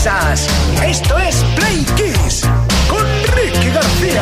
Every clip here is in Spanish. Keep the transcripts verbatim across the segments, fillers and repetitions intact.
risas. Esto es Play Kiss con Ricky García.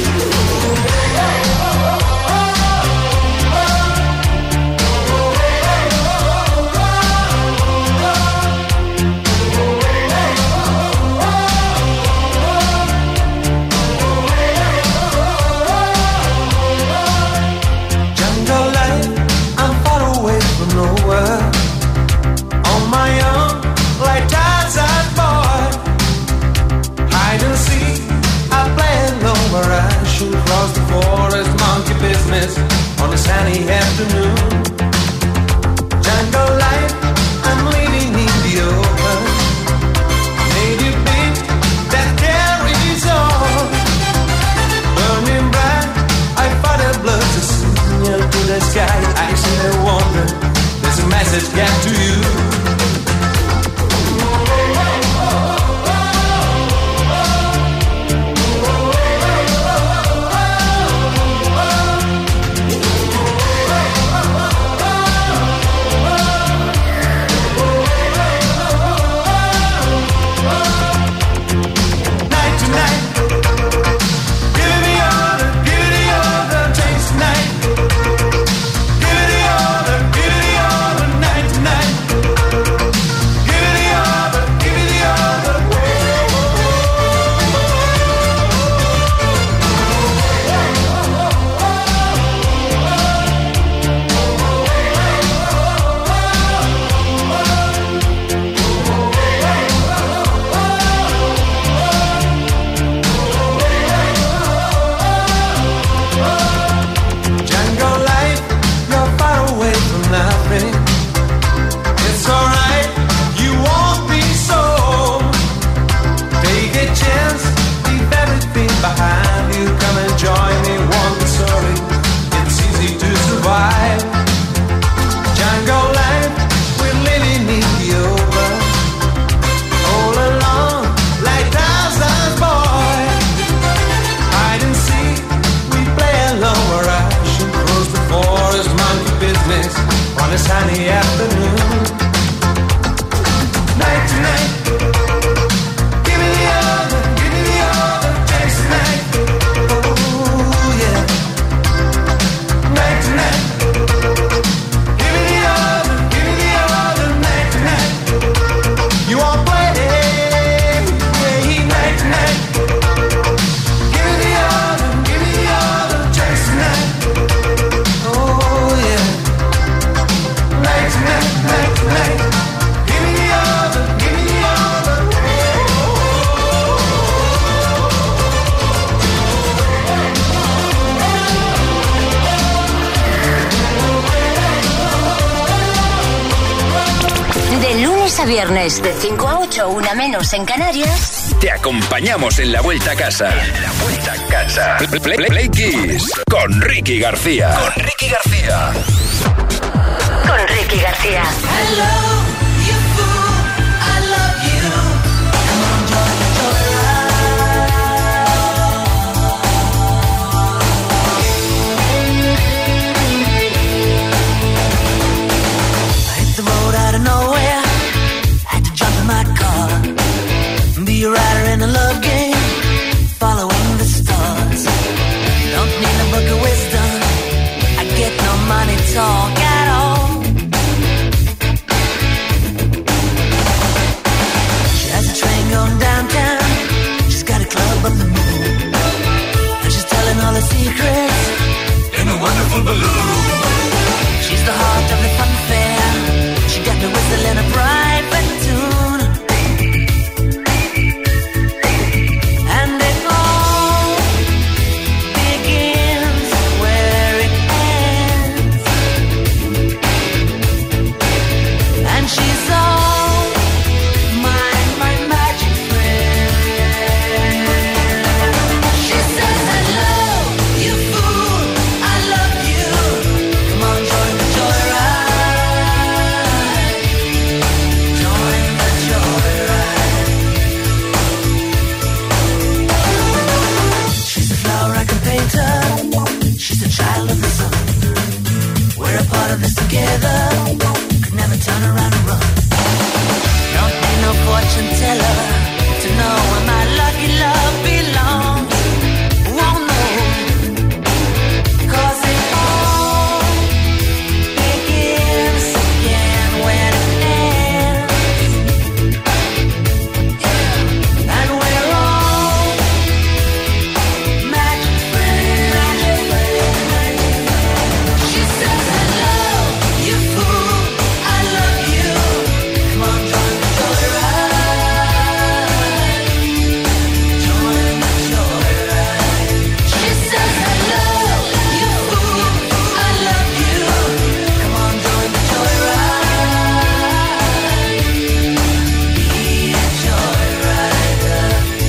Across the forest, monkey business on a sunny afternoon. Jungle life, I'm living in the open. Native beat that carries on. Burning bright, I fight a blood to signal to the sky. I see the wonder, there's a message get to you. Viernes de cinco a ocho, una menos en Canarias. Te acompañamos en la vuelta a casa. En la vuelta a casa. Play, play, play Kiss con Ricky García. Con Ricky García. Con Ricky García. Hello, you fool, I love you. Come on, join the I hit the road out of nowhere. My car, be a rider in a love game, following the stars. Don't need a book of wisdom, I get no money talk at all. She has a train going downtown, she's got a club on the moon, and she's telling all her secrets in a wonderful balloon. She's the heart of the fun fair, she got the whistle in a private tune. Together, could never turn around and run. Don't need no fortune teller to know where my lucky love belongs. Won't know, 'cause it all begins again when it ends. Yeah. And we're all magic friends. She says I love you, fool, I love you. Come on, join the joyride. Join the joyride. She says I love you, fool, I love you. Come on, join the joyride. Be a joyrider.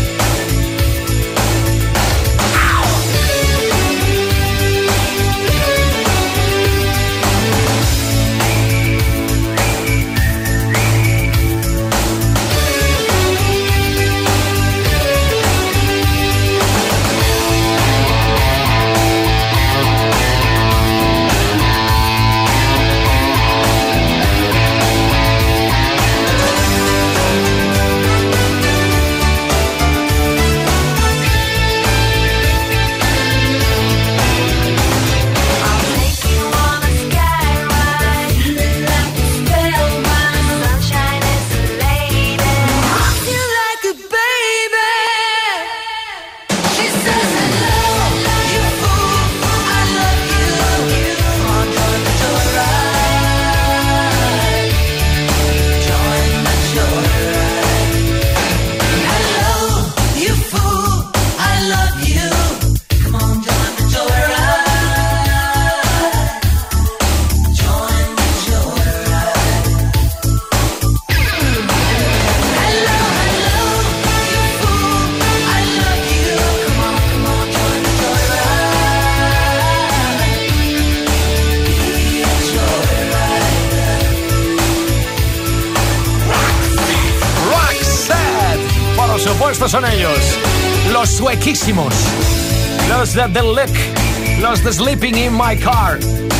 I'll take you on a sky ride, like a spellbound, sunshine is a lady. Rock you like a baby. She says I love you, fool, I love you. Come on, join the joyride. Join the joyride. I love you, fool, I love you. Come on, join the joyride. Join the joyride. Hello, hello, you fool, I love you. Come on, come on, join the joyride. Be a joyrider. Roxette. Por supuesto son ellos, los suequísimos, los de The Lick, los de Sleeping in My Car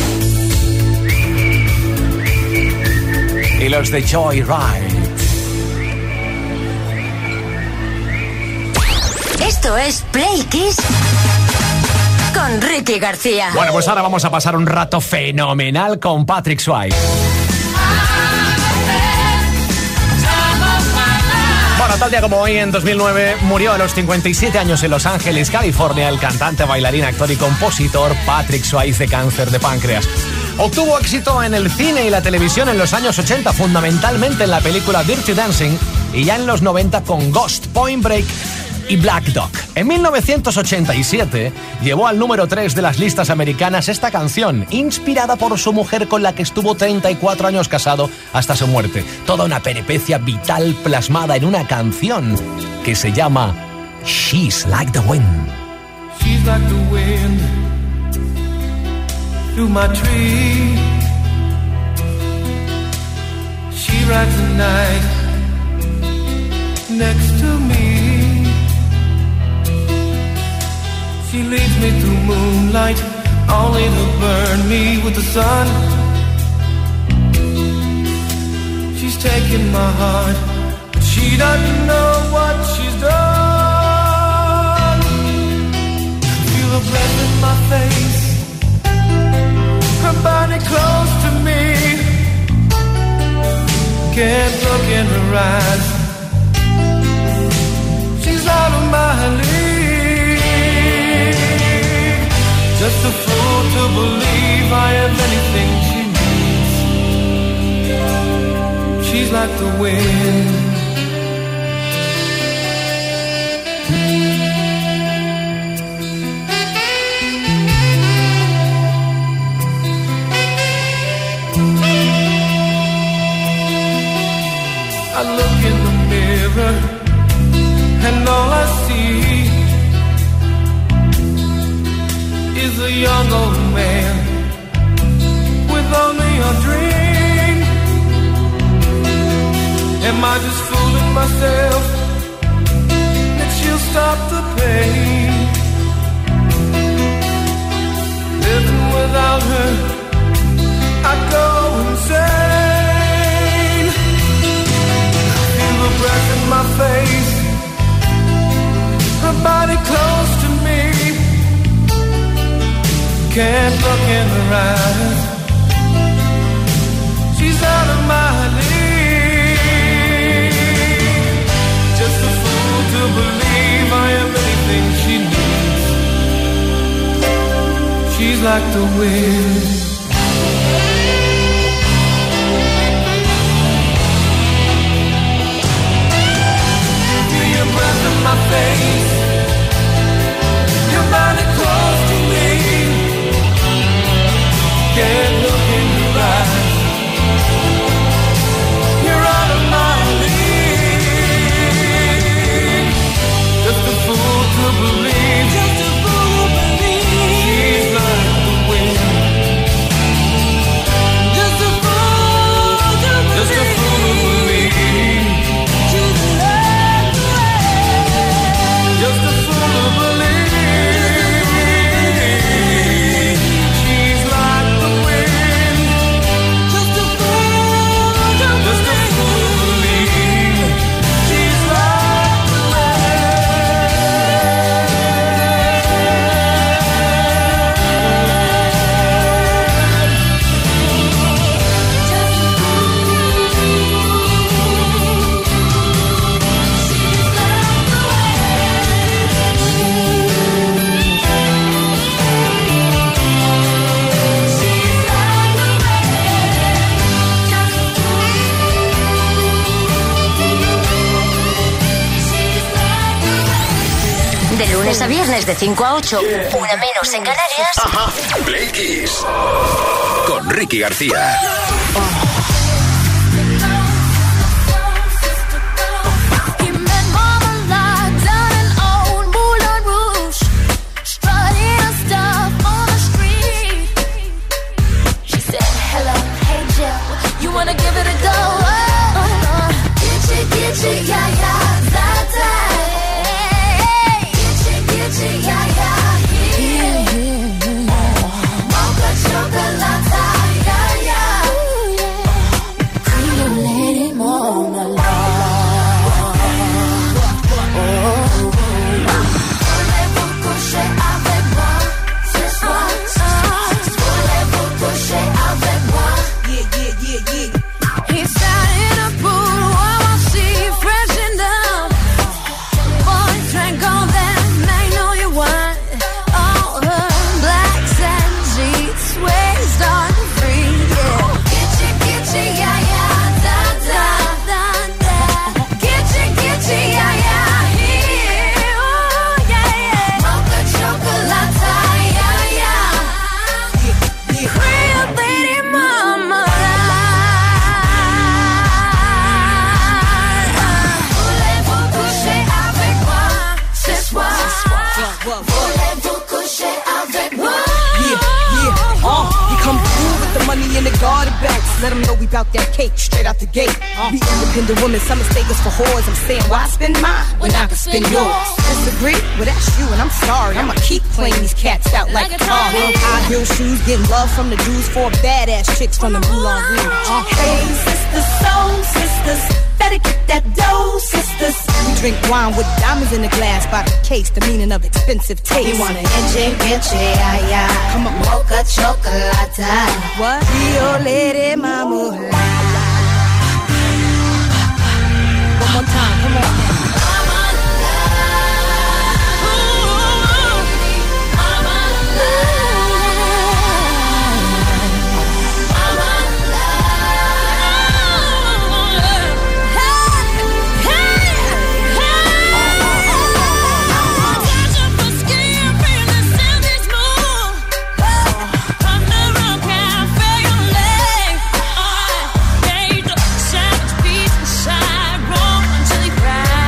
y los de Joyride. Esto es Play Kiss con Ricky García. Bueno, pues ahora vamos a pasar un rato fenomenal con Patrick Swayze. Bueno, tal día como hoy, en dos mil nueve, murió a los cincuenta y siete años en Los Ángeles, California, el cantante, bailarín, actor y compositor Patrick Swayze, de cáncer de páncreas. Obtuvo éxito en el cine y la televisión en los años ochenta, fundamentalmente en la película Dirty Dancing, y ya en los noventa con Ghost, Point Break y Black Dog. En mil novecientos ochenta y siete llevó al número tres de las listas americanas esta canción, inspirada por su mujer con la que estuvo treinta y cuatro años casado hasta su muerte. Toda una peripecia vital plasmada en una canción que se llama She's Like the Wind. She's like the wind through my tree. She rides the night next to me. She leads me through moonlight, only to burn me with the sun. She's taken my heart, but she doesn't know what she's done. Feel her breath in my face, her body close to me. Can't look in her eyes, she's out of my league. Just a fool to believe I have anything she needs. She's like the wind. I look in the mirror and all I see is a young old man with only a dream. Am I just fooling myself that she'll stop the pain? Living without her, I go insane. can't look in her eyes. She's out of my league. Just a fool to believe I am anything she needs. She's like the wind. Feel your breath in my face. Your body close to me. Can't look in your eyes. You're out of my league. Just a fool to believe. Just a fool to believe. She's like the wind. Just a fool to believe. Just a fool to believe. She's like the wind. Just a fool to believe. De lunes a viernes de cinco a ocho, yeah. Una menos en Canarias. Ajá. Play Kiss con Ricky García. Oh. Let them know we bout that cake straight out the gate. Uh, Be independent women, some mistake us for whores. I'm saying, why spend mine when I can spend yours? Disagree? Well, that's you, and I'm sorry. I'ma keep playing these cats out like a car. High heel shoes, getting love from the dudes, four badass chicks from the Moulin Rouge. Uh, hey, sisters, soul sisters, better get that dough, sisters. We drink wine with diamonds in the glass by the case, the meaning of expensive taste. You want an enche, enche, ay, ay. Come on, mocha chocolate. What? Rio Lady Mama. One more time, come on. Savage beast inside, roll until he cries.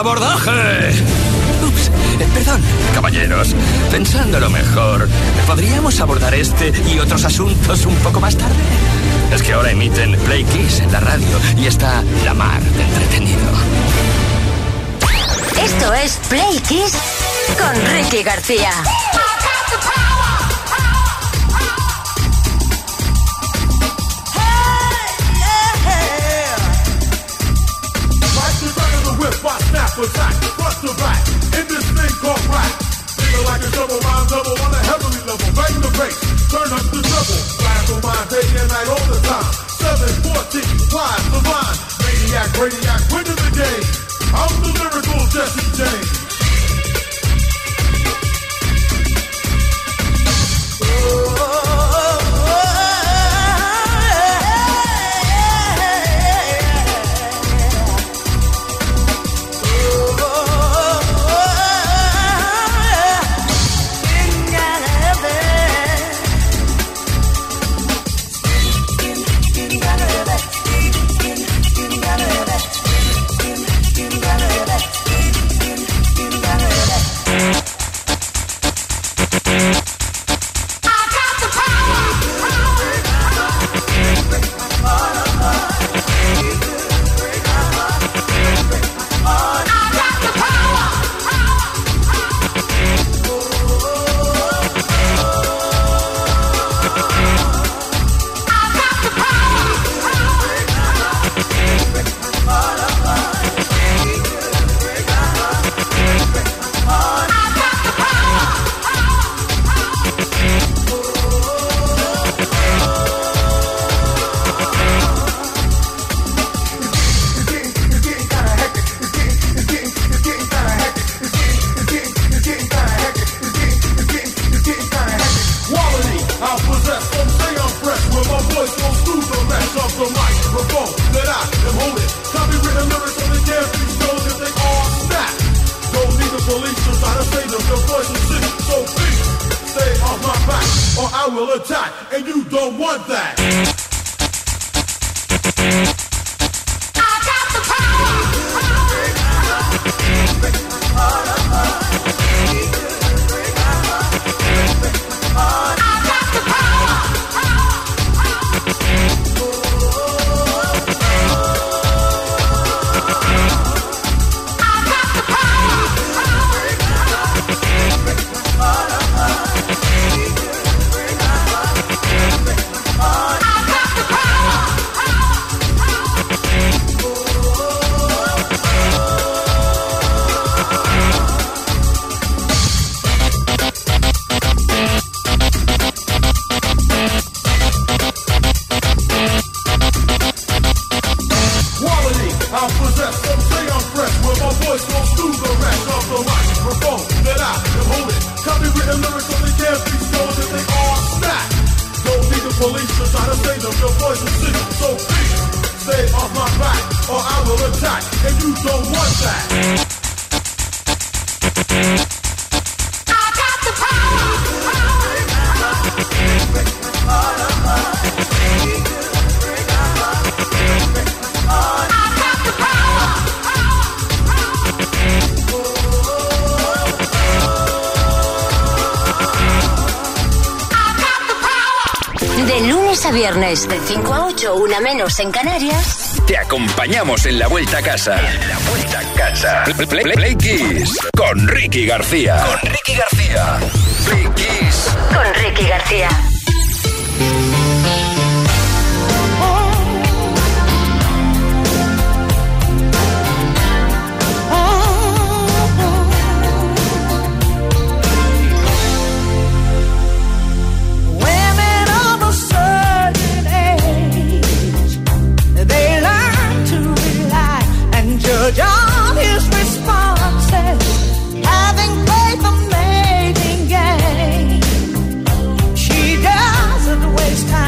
abordaje! Ups, eh, perdón. Caballeros, pensándolo mejor, ¿podríamos abordar este y otros asuntos un poco más tarde? Es que ahora emiten Play Kiss en la radio y está la mar de entretenido. Esto es Play Kiss con Ricky García. Attack, front to back, in this thing called rap. Feel like a double rhyme double on a heavenly level. Bang the bass, turn up the double. Blast on my day and night all the time. seven fourteen, wise the line. Maniac, radiac, winning the game. I'm the lyrical Jesse James. Viernes de cinco a ocho, una menos en Canarias. Te acompañamos en la vuelta a casa. En la vuelta a casa. Play, play, play, Play Kiss con Ricky García. Con Ricky García. Play Kiss con Ricky García. John his responses, having played the mating game. She doesn't waste time.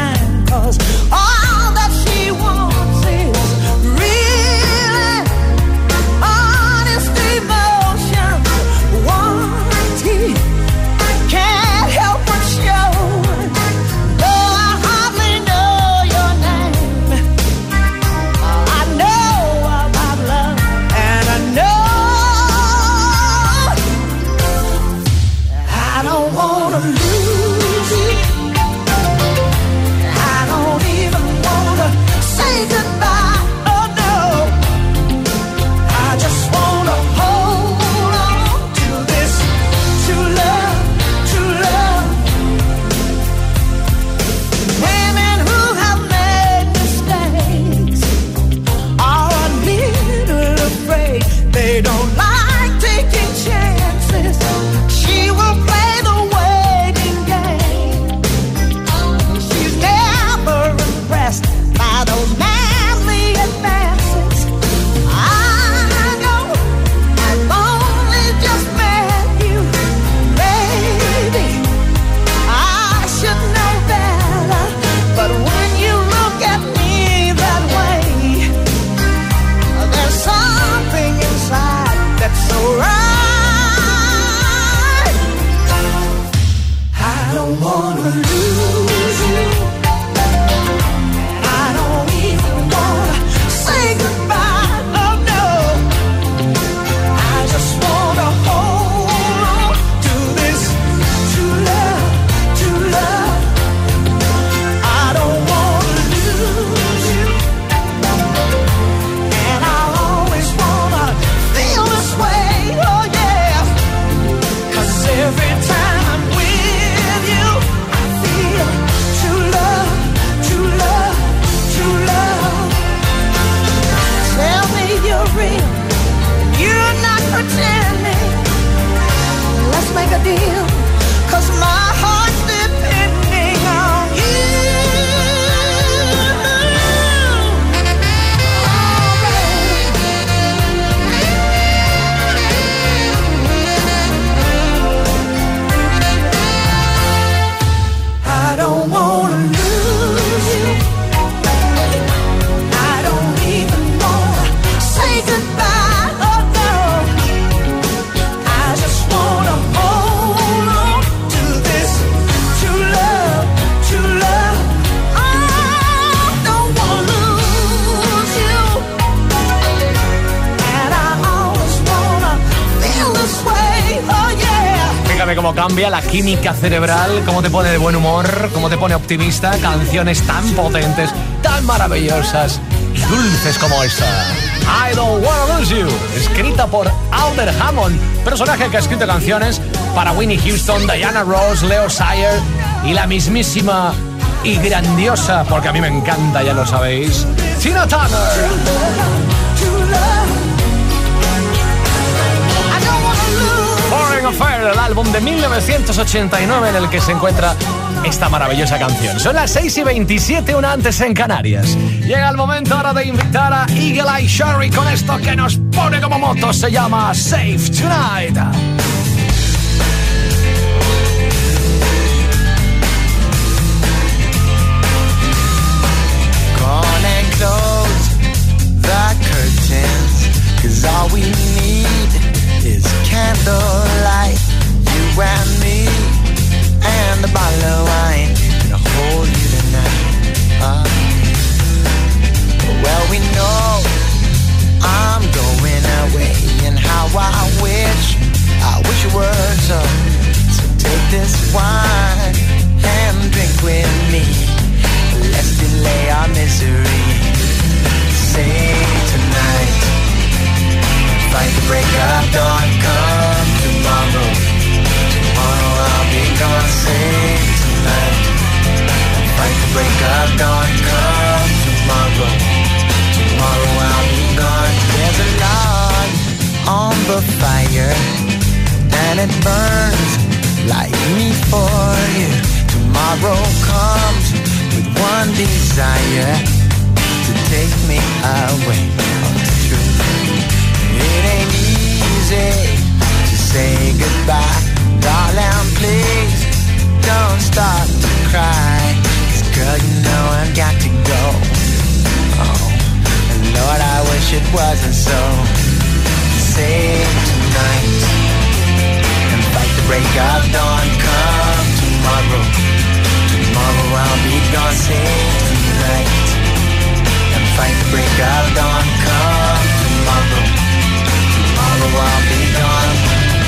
cómo cambia la química cerebral, cómo te pone de buen humor, cómo te pone optimista. Canciones tan potentes, tan maravillosas y dulces como esta. I Don't Wanna Lose You, escrita por Alder Hammond, personaje que ha escrito canciones para Whitney Houston, Diana Ross, Leo Sayer y la mismísima y grandiosa, porque a mí me encanta, ya lo sabéis, Tina Turner. Foreign Affair, el álbum de mil novecientos ochenta y nueve en el que se encuentra esta maravillosa canción. Son las seis y veintisiete, una antes en Canarias. Llega el momento ahora de invitar a Eagle Eye Cherry con esto que nos pone como moto. Se llama Save Tonight. Close the curtains, 'cause all we need is candlelight, you and me, and a bottle of wine, and I'll hold you tonight. Uh, well, we know I'm going away, and how I wish, I wish it were so. So take this wine and drink with me. Let's delay our misery. Save tonight, fight the break of dawn. Come tomorrow, tomorrow I'll be gone. Save tonight, fight the break of dawn. Come tomorrow, tomorrow I'll be gone. There's a log on the fire, and it burns like me for you. Tomorrow comes with one desire, to take me away from the truth. It ain't easy to say goodbye, darling, please don't start to cry, 'cause girl, you know I've got to go. Oh, and Lord, I wish it wasn't so. Save tonight and fight the break of dawn. Come tomorrow, tomorrow I'll be gone. Save tonight and fight the break of dawn. Come tomorrow, tomorrow I'll be gone.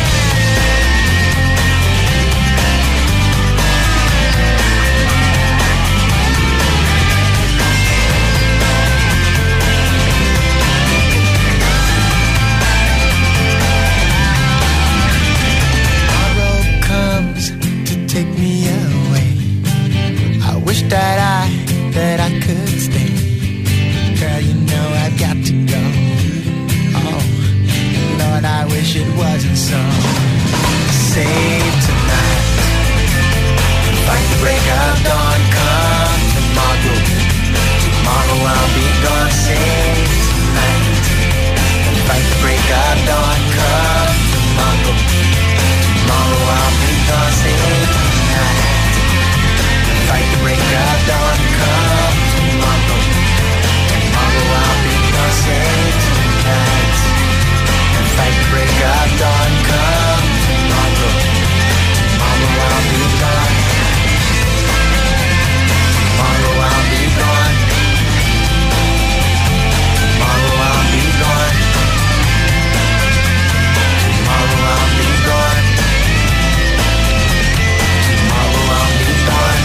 Tomorrow comes to take me away. I wish that I, that I could stay. Girl, you know I've got to go. Oh, Lord, I wish it wasn't so. Save tonight, fight the break of dawn. Come tomorrow, tomorrow I'll be gone. Save tonight, fight the break of dawn. Come tomorrow, tomorrow I'll be gone. Save tonight, fight the break of dawn. Come tomorrow, tomorrow I'll be gone. Save tonight and fight the break of dawn. Come tomorrow, tomorrow I'll be gone. Tomorrow I'll be gone. Tomorrow I'll be gone. Tomorrow I'll be gone. Tomorrow I'll be gone.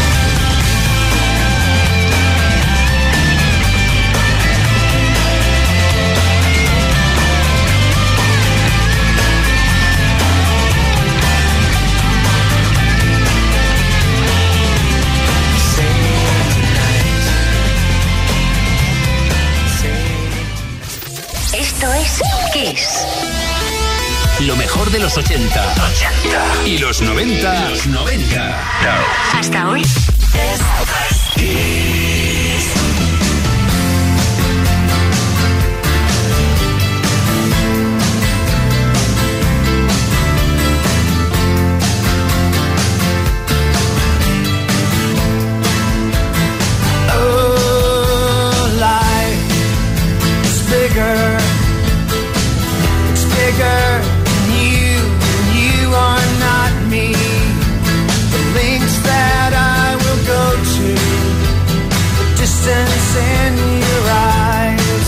Esto es Kiss. Lo mejor de los ochenta, ochenta. Y los noventa. Los noventa. Hasta hoy. Oh, life is bigger. It's bigger than you, and you are not me. The links that I will go to, the distance in your eyes.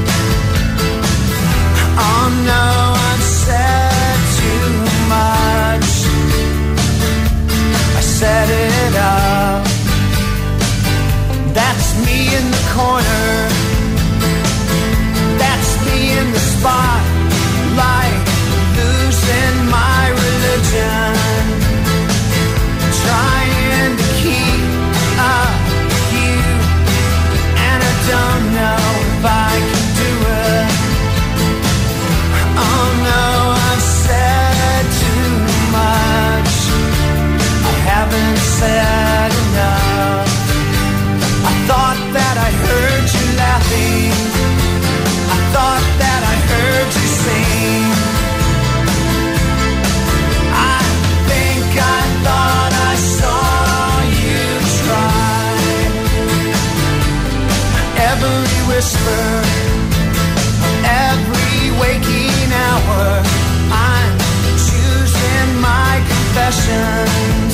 Oh no, I'm sad too much. me in the corner. That's me in the spotlight, losing my religion, trying to keep up with you, and I don't know if I can do it. Oh no, I've said too much, I haven't said enough. I thought that I heard you laughing, I thought that I heard you sing. I think I thought I saw you try. Every whisper, every waking hour, I'm choosing my confessions,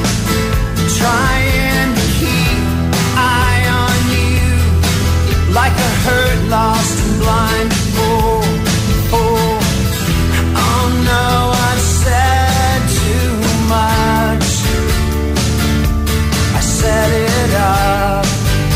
trying to keep eye on you, like a hurt, lost and blind. Oh, oh, oh no, I've said too much, I set it up.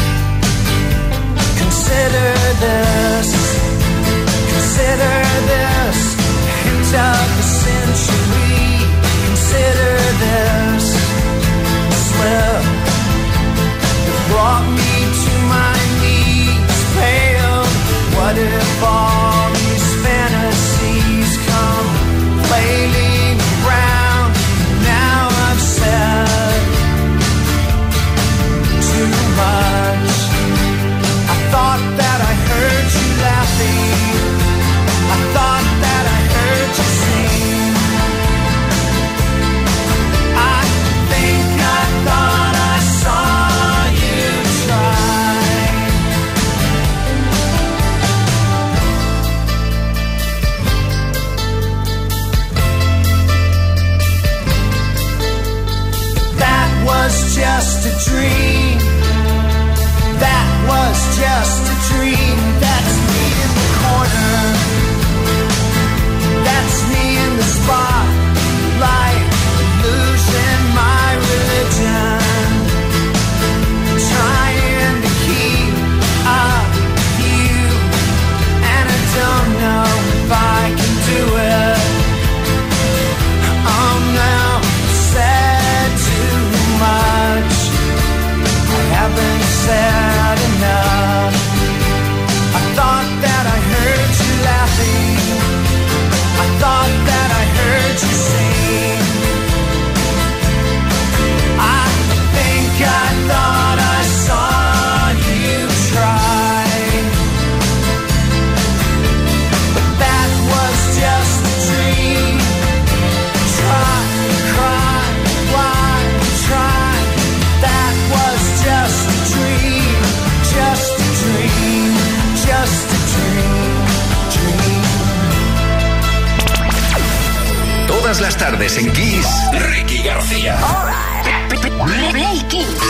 Consider this, consider this, hint of the century. Consider this slip that brought me to my knees, pale. What if all these fantasies come flailing around? Now I've said too much. I thought that I heard you laughing, I thought that I heard you sing. I think I thought I saw you try. That was just a dream, that was just a dream. That's me in the corner, that's me in the spotlight, losing my religion, trying to keep up with you, and I don't know if I can do it. Oh no, said too much, I haven't said enough. I thought that I heard you laughing, I thought that I heard you sing. I think I thought I saw you try, but that was just a dream. Try, cry, why try? That was just a dream, just a dream, just a dream, dream. Todas las tardes en Kiss, Ricky García. Play Kiss.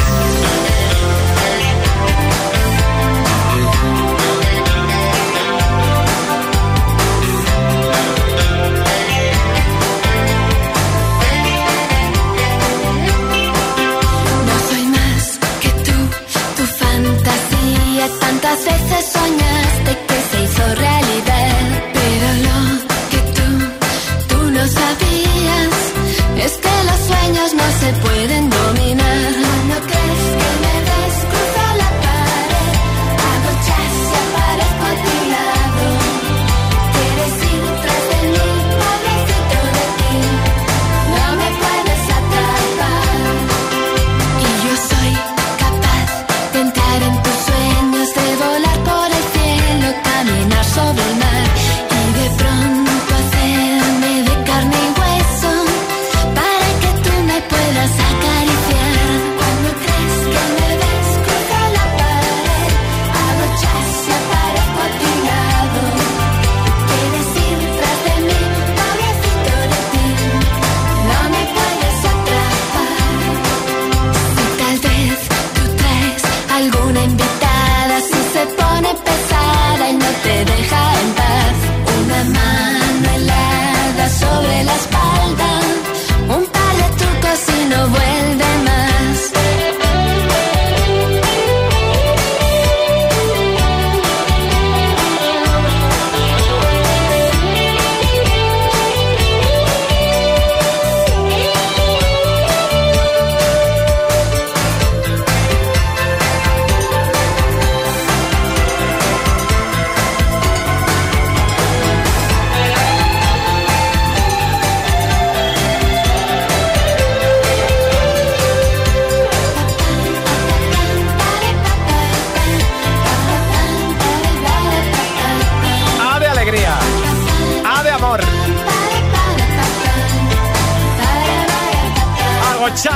No soy más que tú, tu fantasía. Tantas veces soñaste que se hizo realidad, pero lo que tú, tú no sabías es que los sueños no se pueden dominar. ¿No crees que me ves cruzar la pared? Hago chas y aparezco a tu lado. Quieres ir tras de mí, pobrecito de ti. No me puedes atrapar. Y yo soy capaz de entrar en tus sueños, de volar por el cielo, caminar sobre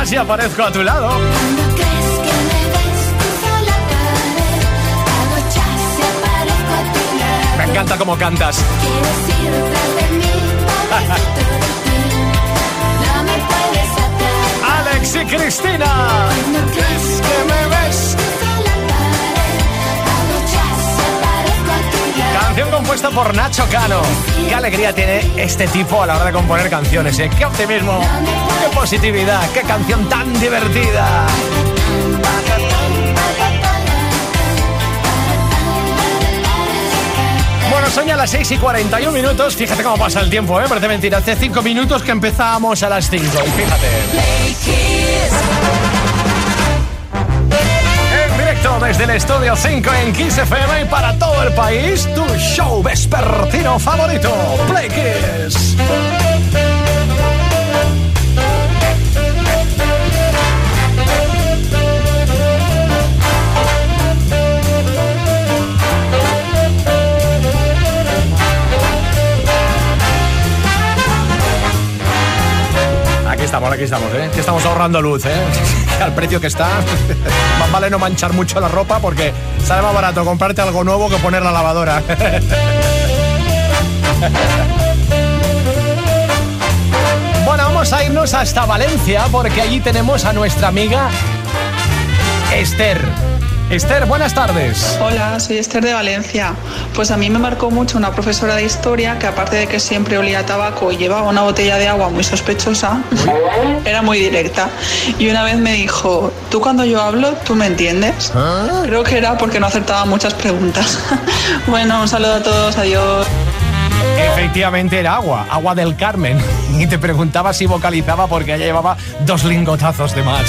más y aparezco a tu lado. Cuando crees que me ves, cruzo la pared, hago chas y aparezco a tu lado. Me encanta cómo cantas. Quieres ir detrás de mí, pobrecito de ti, no me puedes atar. Alex y Cristina. Cuando crees que me ves, cruzo la pared, hago chas y aparezco a tu lado. Canción compuesta por Nacho Cano. Qué alegría tiene este tipo a la hora de componer canciones, ¿eh? Qué optimismo, qué positividad, qué canción tan divertida. Bueno, son ya las seis y cuarenta y un minutos. Fíjate cómo pasa el tiempo, ¿eh? Parece mentira. Hace cinco minutos que empezábamos a las cinco. Y fíjate. En directo desde el Estudio cinco en Kiss F M y para todo el país, tu show vespertino favorito, Play Kiss. Aquí estamos, aquí estamos, ¿eh? Que estamos ahorrando luz, ¿eh? Al precio que está, más vale no manchar mucho la ropa porque sale más barato comprarte algo nuevo que poner la lavadora. Bueno, vamos a irnos hasta Valencia porque allí tenemos a nuestra amiga Esther. Esther, buenas tardes. Hola, soy Esther de Valencia. Pues a mí me marcó mucho una profesora de historia que, aparte de que siempre olía a tabaco y llevaba una botella de agua muy sospechosa, era muy directa. Y una vez me dijo, tú cuando yo hablo, ¿tú me entiendes? ¿Ah? Creo que era porque no acertaba muchas preguntas. Bueno, un saludo a todos, adiós. Efectivamente era agua, agua del Carmen. Y te preguntaba si vocalizaba porque ella llevaba dos lingotazos de más.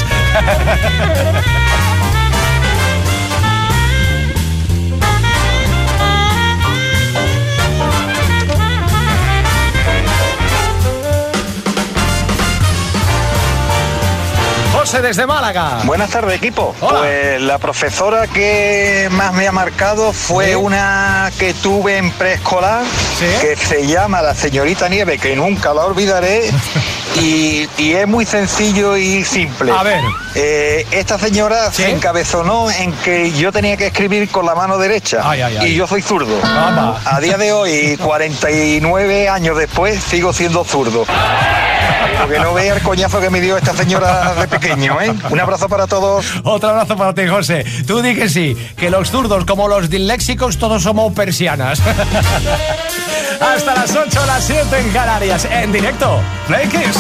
José desde Málaga. Buenas tardes, equipo. Hola. Pues la profesora que más me ha marcado fue ¿Sí? una que tuve en preescolar, ¿Sí? que se llama la señorita Nieve, que nunca la olvidaré. Y, y es muy sencillo y simple. A ver. Eh, esta señora ¿Sí? se encabezonó en que yo tenía que escribir con la mano derecha. Ay, ay, ay. Y yo soy zurdo. Vamos. A día de hoy, cuarenta y nueve años después, sigo siendo zurdo. Porque no vea el coñazo que me dio esta señora de pequeño, ¿eh? Un abrazo para todos. Otro abrazo para ti, José. Tú di que sí, que los zurdos como los disléxicos todos somos persianas. Hasta las ocho, las siete en Canarias. En directo, Play Kiss.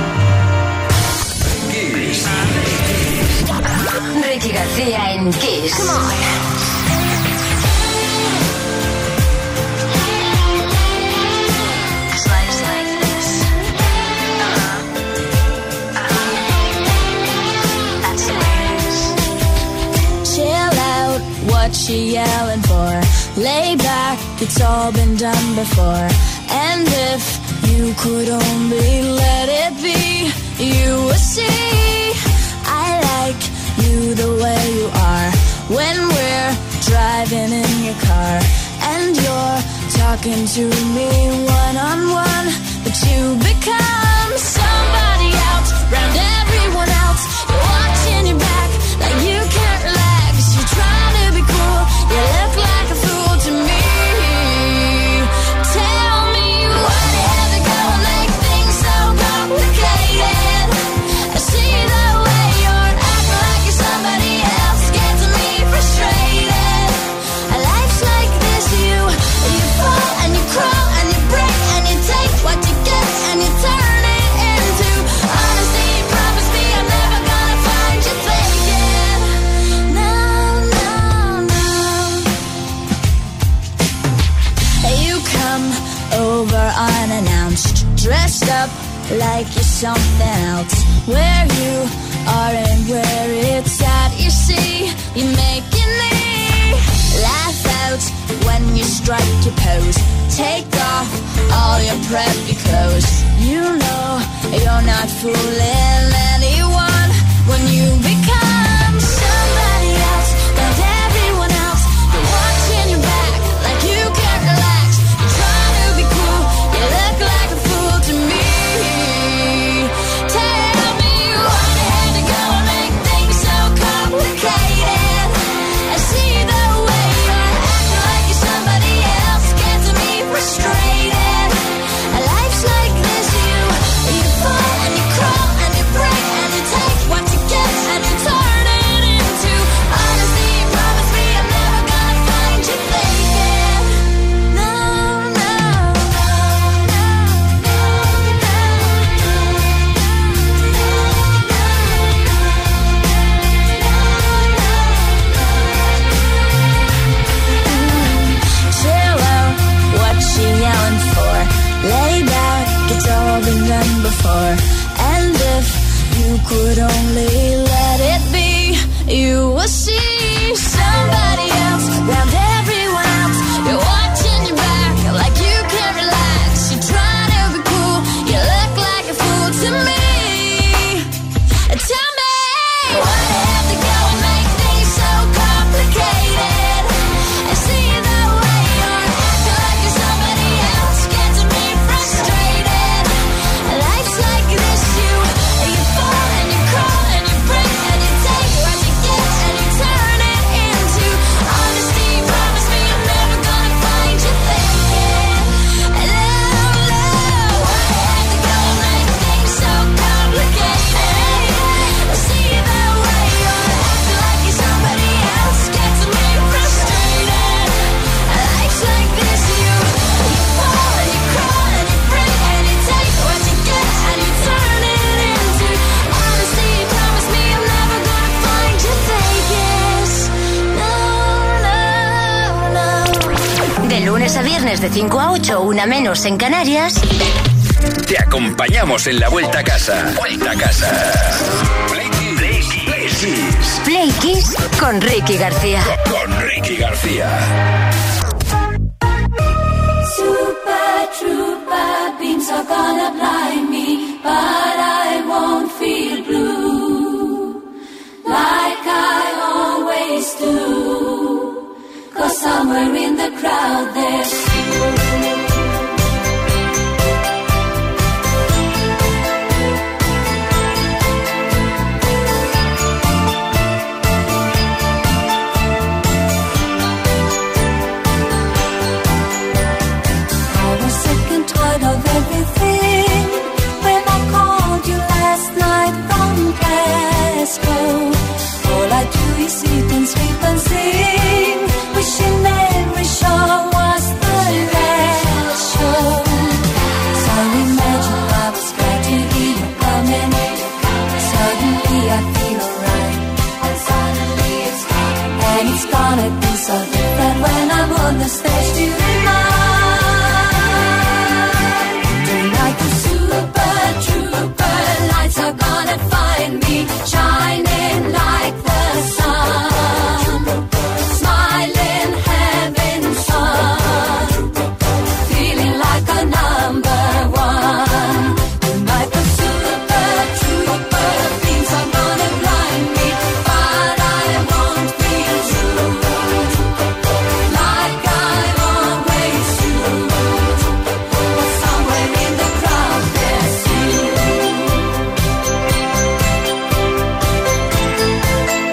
Kiss. Ricky García en Kiss. Come on. What she yelling for? Lay back, it's all been done before. And if you could only let it be, you would see I like you the way you are. When we're driving in your car and you're talking to me one on one, but you become somebody else round everyone else. You're watching your back like you can't relax. You're trying to be cool, you look like a fool to me. Tell me what have you gonna make things so complicated? I see the way you're acting like you're somebody else, gets me frustrated. Life's like this, you you fall and you crawl and you break and you take what you get and you turn it into honesty. Promise me I'm never gonna find you faking. No, no, no. You come over unannounced, dressed up like you're something else. Where you are and where it's at, you see, you're making me laugh out when you strike your pose. Take off all your preppy clothes. You know you're not fooling anyone when you become somebody else, like everyone else. You're watching your back like you can't relax. You're trying to be cool, you look like a fool to me. Tell me what have could only let it be, you will see somebody else around everyone else. You're watching your back like you can't relax. You're trying to be cool, you look like a fool to me. Tell me why do you have to go and make things so complicated? And see the way you're acting like you're somebody else gets me frustrated. Life's like this, you you fall and you crawl and you break and you take what you get and you turn it into honesty. Promise me you're never gonna find your thing. Love, love, why do you have to go and make things so complicated? See the way you're acting like you're somebody else gets me frustrated. Life's like this, you you fall and you crawl and you break and you take what you get and you turn it into honesty. Promise me I'm never gonna find you Vegas. No, no, no. De lunes a viernes de cinco a ocho, una menos en Canarias. Te acompañamos en la vuelta a casa. Vuelta a casa. Play Kiss. Play Kiss. Play Kiss con Ricky García. Con Ricky García. Super trooper beams are gonna blind me, but I won't feel blue like I always do. 'Cause somewhere in the crowd there's you. Of everything when I called you last night from Glasgow. All I do is eat and sleep and sing, wishing every show was the last show. So imagine I was glad to hear you coming. Suddenly I feel alright, and suddenly it's gone. And it's gonna be so different when I'm on the stage tonight. Super trooper lights are gonna find me shining like the sun, smiling, having fun, feeling like a number one. Tonight the super trooper beams are gonna blind me, but I won't feel true like I always do. But somewhere in the crowd there's you.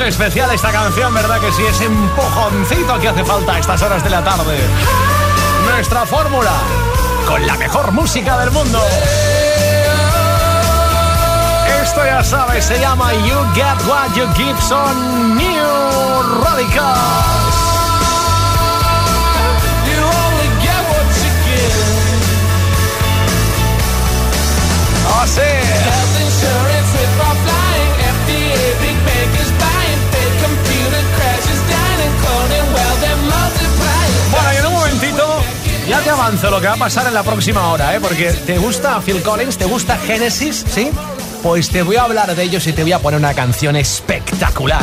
toque especial esta canción, ¿verdad que sí? Ese empujoncito que hace falta a estas horas de la tarde. Nuestra fórmula con la mejor música del mundo. Esto ya sabes, se llama You Get What You Give, son New Radicals. You only get what you give. Oh, sí. Health insurance with our flying, F D A, big bankers buying, fake computer crashes, dying, cloning, well, they're multiplying. Bueno, y en un momentito ya te avanzo lo que va a pasar en la próxima hora, ¿eh? Porque ¿te gusta Phil Collins? ¿Te gusta Genesis? ¿Sí? Pues te voy a hablar de ellos y te voy a poner una canción espectacular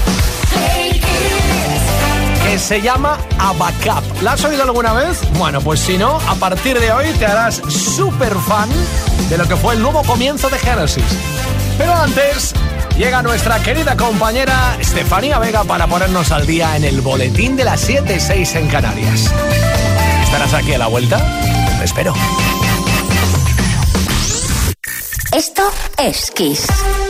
que se llama Abacab. ¿La has oído alguna vez? Bueno, pues si no, a partir de hoy te harás súper fan de lo que fue el nuevo comienzo de Genesis. Pero antes llega nuestra querida compañera Estefanía Vega para ponernos al día en el boletín de las siete y seis en Canarias. ¿Estarás aquí a la vuelta? Te espero. Esto es Kiss.